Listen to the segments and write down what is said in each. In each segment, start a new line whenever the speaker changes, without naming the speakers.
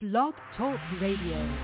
Blog Talk Radio.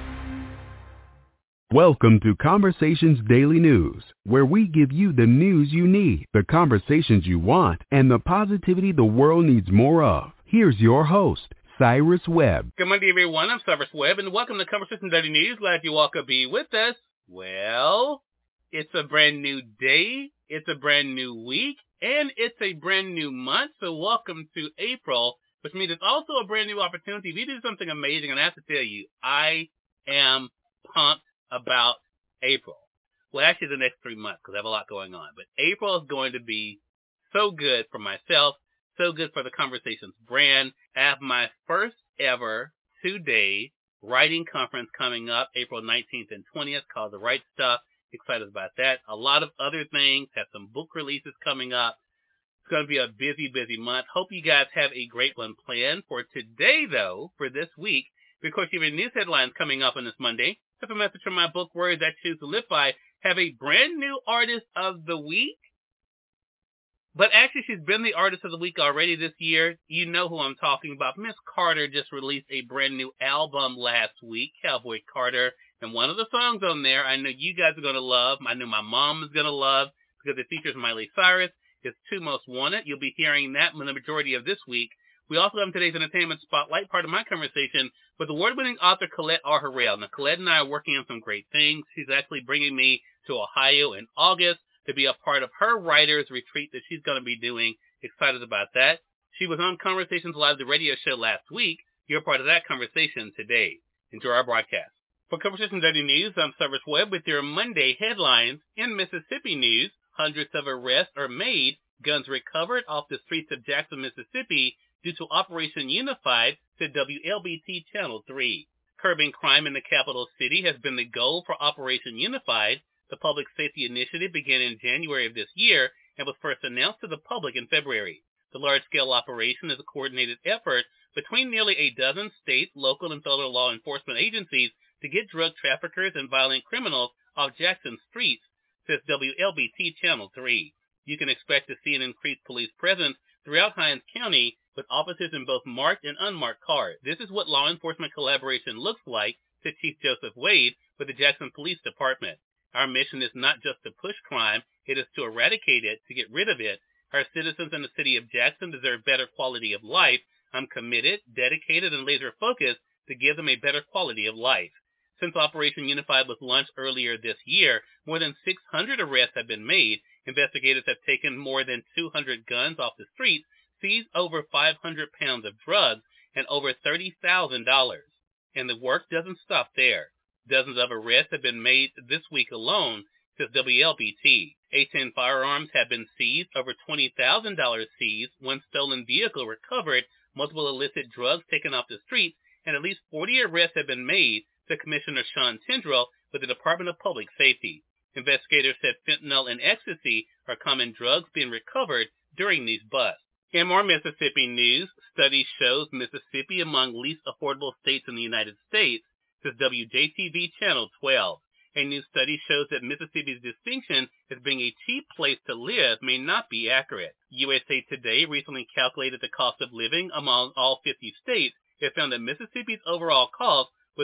Welcome to Conversations Daily News, where we give you the news you need, the conversations you want, and the positivity the world needs more of. Here's your host, Cyrus Webb.
Good Monday, everyone. I'm Cyrus Webb, and welcome to Conversations Daily News. Glad you all could be with us. Well, it's a brand new day, it's a brand new week, and it's a brand new month, so welcome to April, which means it's also a brand new opportunity. We do something amazing, and I have to tell you, I am pumped about April. Well, actually the next 3 months, because I have a lot going on. But April is going to be so good for myself, so good for the Conversations brand. I have my first ever 2-day writing conference coming up April 19th and 20th called The Right Stuff. Excited about that. A lot of other things. Have some book releases coming up. It's going to be a busy, busy month. Hope you guys have a great one planned. For today, though, for this week, of course, you have news headlines coming up on this Monday. Have a message from my book, Words I Choose to Live By. Have a brand new artist of the week. But actually, she's been the artist of the week already this year. You know who I'm talking about. Miss Carter just released a brand new album last week, Cowboy Carter. And one of the songs on there I know you guys are going to love. I know my mom is going to love because it features Miley Cyrus. It's Two Most Wanted. You'll be hearing that in the majority of this week. We also have today's entertainment spotlight, part of my conversation with award-winning author Colette R. Harrell. Now, Colette and I are working on some great things. She's actually bringing me to Ohio in August to be a part of her writer's retreat that she's going to be doing. Excited about that. She was on Conversations Live, the radio show last week. You're part of that conversation today. Enjoy our broadcast. For Conversations Daily News, I'm Cyrus Webb with your Monday headlines. In Mississippi news, hundreds of arrests are made, guns recovered off the streets of Jackson, Mississippi, due to Operation Unified to WLBT Channel 3. Curbing crime in the capital city has been the goal for Operation Unified. The public safety initiative began in January of this year and was first announced to the public in February. The large-scale operation is a coordinated effort between nearly a dozen state, local, and federal law enforcement agencies to get drug traffickers and violent criminals off Jackson streets, says WLBT Channel 3. You can expect to see an increased police presence throughout Hinds County, with officers in both marked and unmarked cars. This is what law enforcement collaboration looks like, said Chief Joseph Wade with the Jackson Police Department. Our mission is not just to push crime, it is to eradicate it, to get rid of it. Our citizens in the city of Jackson deserve better quality of life. I'm committed, dedicated, and laser-focused to give them a better quality of life. Since Operation Unified was launched earlier this year, more than 600 arrests have been made. Investigators have taken more than 200 guns off the streets, seized over 500 pounds of drugs, and over $30,000. And the work doesn't stop there. Dozens of arrests have been made this week alone, says WLBT. 18 firearms have been seized, over $20,000 seized, one stolen vehicle recovered, multiple illicit drugs taken off the streets, and at least 40 arrests have been made, said Commissioner Sean Tindrell with the Department of Public Safety. Investigators said fentanyl and ecstasy are common drugs being recovered during these busts. In more Mississippi news, study shows Mississippi among least affordable states in the United States, says WJTV Channel 12. A new study shows that Mississippi's distinction as being a cheap place to live may not be accurate. USA Today recently calculated the cost of living among all 50 states. It found that Mississippi's overall cost was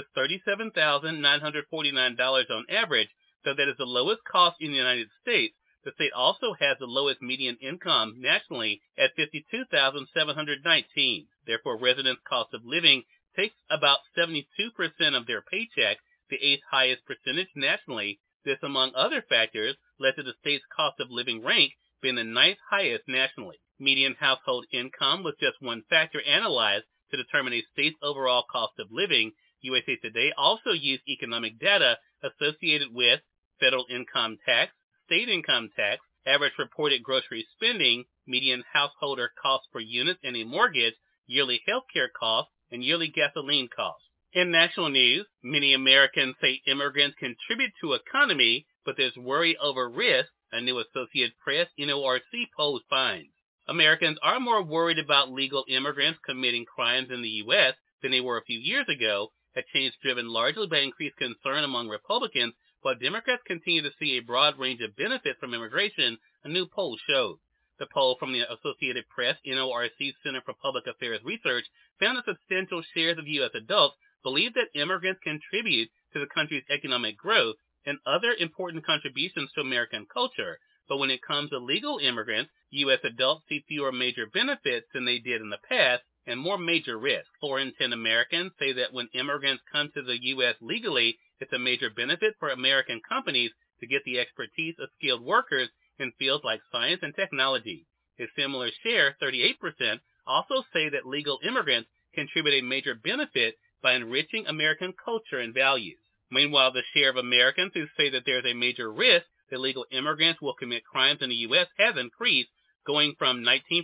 $37,949 on average, though that is the lowest cost in the United States. The state also has the lowest median income nationally at $52,719. Therefore, residents' cost of living takes about 72% of their paycheck, the eighth highest percentage nationally. This, among other factors, led to the state's cost of living rank being the ninth highest nationally. Median household income was just one factor analyzed to determine a state's overall cost of living. USA Today also used economic data associated with federal income tax, state income tax, average reported grocery spending, median householder cost per unit in a mortgage, yearly health care costs, and yearly gasoline costs. In national news, many Americans say immigrants contribute to economy, but there's worry over risk, a new Associated Press NORC poll finds. Americans are more worried about legal immigrants committing crimes in the U.S. than they were a few years ago, a change driven largely by increased concern among Republicans, while Democrats continue to see a broad range of benefits from immigration, a new poll shows. The poll from the Associated Press NORC Center for Public Affairs Research found that substantial shares of U.S. adults believe that immigrants contribute to the country's economic growth and other important contributions to American culture, but when it comes to legal immigrants, U.S. adults see fewer major benefits than they did in the past and more major risks. 4 in 10 Americans say that when immigrants come to the U.S. legally, it's a major benefit for American companies to get the expertise of skilled workers in fields like science and technology. A similar share, 38%, also say that legal immigrants contribute a major benefit by enriching American culture and values. Meanwhile, the share of Americans who say that there is a major risk that legal immigrants will commit crimes in the U.S. has increased, going from 19% in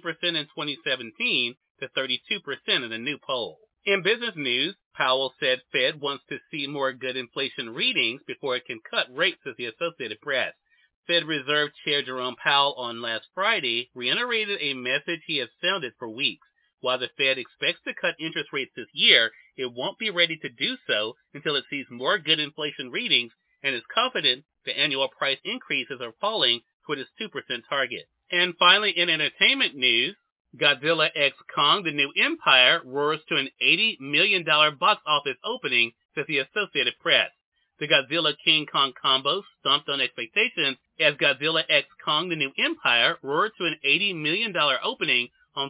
2017 to 32% in the new poll. In business news, Powell said Fed wants to see more good inflation readings before it can cut rates, as the Associated Press. Fed Reserve Chair Jerome Powell on last Friday reiterated a message he has sounded for weeks. While the Fed expects to cut interest rates this year, it won't be ready to do so until it sees more good inflation readings and is confident the annual price increases are falling toward its 2% target. And finally, in entertainment news, Godzilla x Kong: The New Empire roars to an $80 million box office opening, says the Associated Press. The Godzilla King Kong combo stomped on expectations as Godzilla x Kong: The New Empire roared to an $80 million opening on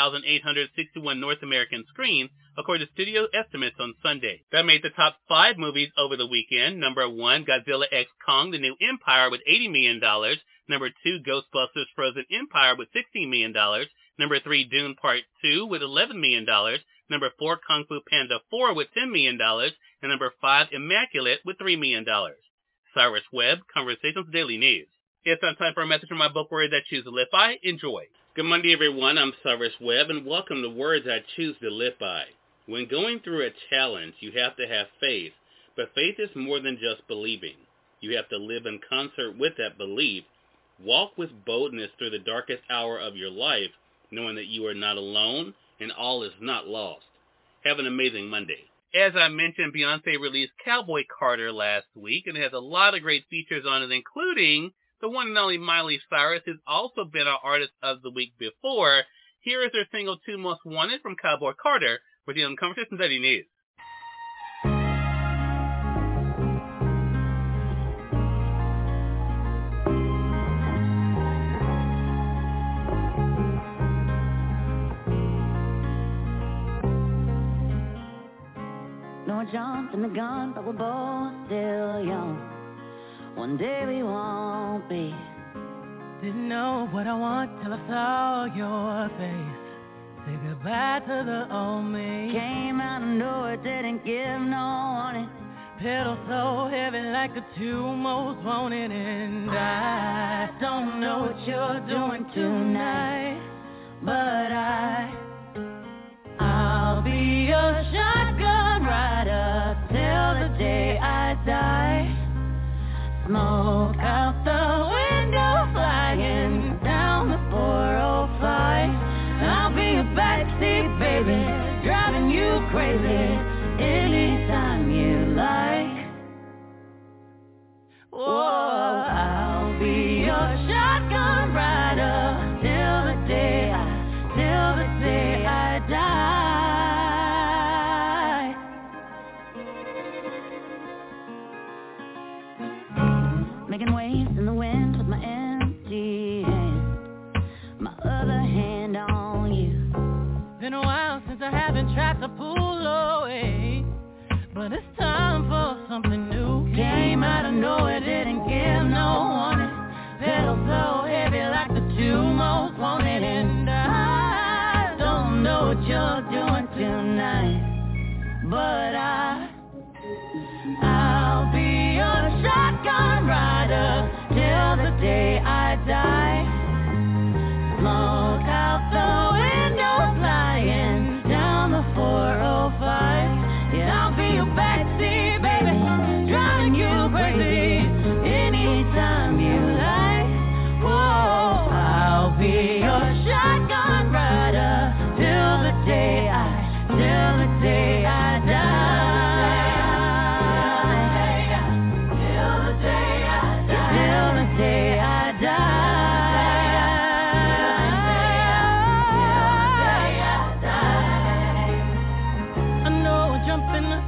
3,861 North American screens, according to studio estimates on Sunday. That made the top 5 movies over the weekend. Number 1, Godzilla x Kong: The New Empire with $80 million. Number 2, Ghostbusters Frozen Empire with $16 million. Number 3, Dune Part 2 with $11 million. Number 4, Kung Fu Panda 4 with $10 million. And number 5, Immaculate with $3 million. Cyrus Webb, Conversations Daily News. It's time for a message from my book, Words I Choose to Live By. Enjoy. Good Monday, everyone. I'm Cyrus Webb, and welcome to Words I Choose to Live By. When going through a challenge, you have to have faith, but faith is more than just believing. You have to live in concert with that belief. Walk with boldness through the darkest hour of your life, knowing that you are not alone and all is not lost. Have an amazing Monday. As I mentioned, Beyonce released Cowboy Carter last week, and it has a lot of great features on it, including the one and only Miley Cyrus, who's also been our Artist of the Week before. Here is her single 2 Most Wanted from Cowboy Carter with the Conversations Daily News.
No jump in the gun, but we're both still young. One day we won't be.
Didn't know what I want till I saw your face. Say goodbye to the old me.
Came out of nowhere, didn't give no warning.
Pedal so heavy like the 2 most wanted. And I don't know what you're doing tonight, but I'll be your shotgun rider till the day I die. Smoke out the window, flying down the 405. I'll be a backseat baby, driving you crazy anytime you like. Whoa, I'll be your shotgun rider till the day I die. Making waves in the wind with my empty hand, my other hand on you. Been a while since I haven't tried to pull away.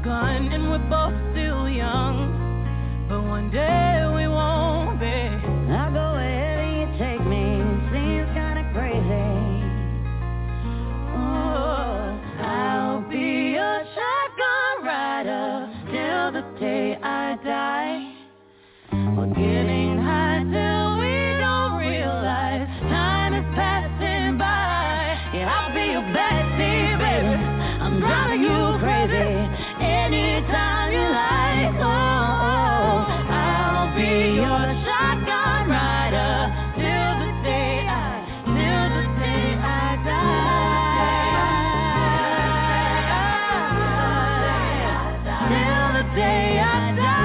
gun and we're both still young, but one day we won't be.
I'll go wherever you take me, seems kinda crazy.
Oh, I'll be your shotgun rider till the day I die. We're getting high till we don't realize time is passing by. Yeah, I'll be your backseat, baby. I'm driving you crazy anytime you like. Oh, I'll be your shotgun rider till the day I die. Till the day I die.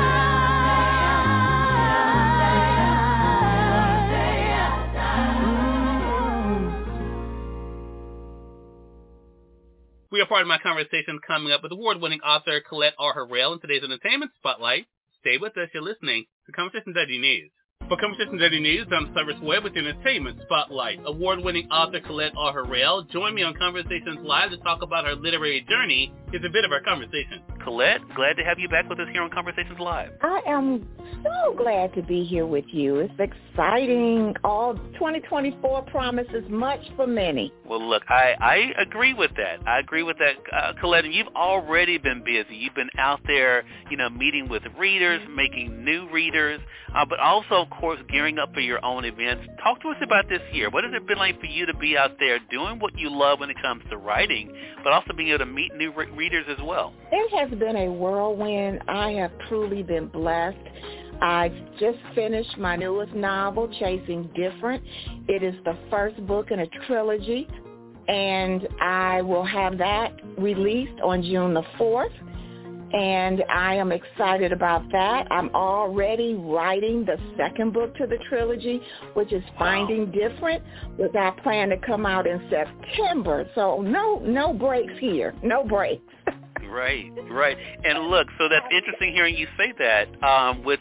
We are part of my conversation coming up with award-winning author Colette R. Harrell in today's Entertainment Spotlight. Stay with us. You're listening to Conversation Daily News. For Conversation Daily News, I'm Cyrus Webb with the Entertainment Spotlight. Award-winning author Colette R. Harrell joined me on Conversations Live to talk about her literary journey. Here's a bit of our conversation. Colette, glad to have you back with us here on Conversations Live.
I am so glad to be here with you. It's exciting. All 2024 promises much for many.
Well, look, I agree with that. Colette, and you've already been busy. You've been out there, meeting with readers, making new readers, but also, of course, gearing up for your own events. Talk to us about this year. What has it been like for you to be out there doing what you love when it comes to writing, but also being able to meet new readers as well?
It has been a whirlwind. I have truly been blessed. I just finished my newest novel, Chasing Different. It is the first book in a trilogy, and I will have that released on June the 4th. And I am excited about that. I'm already writing the second book to the trilogy, which is Finding Different, which I plan to come out in September. So no breaks here, no breaks.
Right. And look, so that's interesting hearing you say that with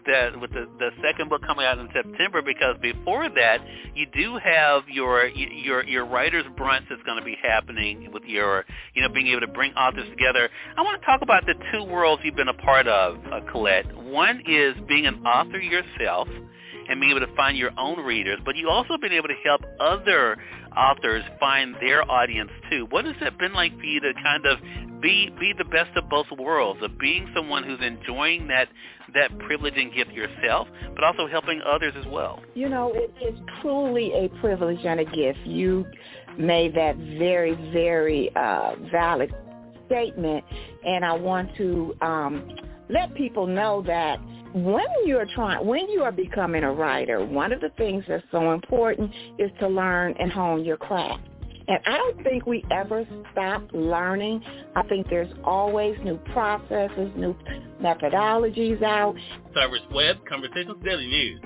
the second book coming out in September, because before that you do have your writers brunch that's going to be happening with your being able to bring authors together. I want to talk about the two worlds you've been a part of, Colette. One is being an author yourself and being able to find your own readers, but you also been able to help other authors find their audience too. What has it been like for you to kind of be the best of both worlds, of being someone who's enjoying that privilege and gift yourself, but also helping others as well?
It is truly a privilege and a gift. You made that very, very valid statement, and I want to let people know that when you are becoming a writer, one of the things that's so important is to learn and hone your craft. And I don't think we ever stop learning. I think there's always new processes, new methodologies out.
Cyrus Webb, Conversations Daily News.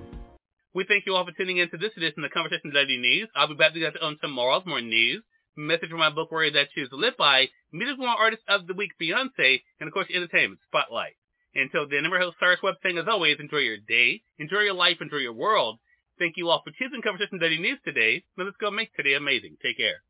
We thank you all for tuning in to this edition of Conversations Daily News. I'll be back to you on tomorrow's more news. Message from my book, Warrior That Choose to Live By, Music One Artist of the Week, Beyonce, and of course, Entertainment Spotlight. Until then, remember how Cyrus Webb saying, as always, enjoy your day, enjoy your life, enjoy your world. Thank you all for choosing Conversation Daily News today. Now let's go make today amazing. Take care.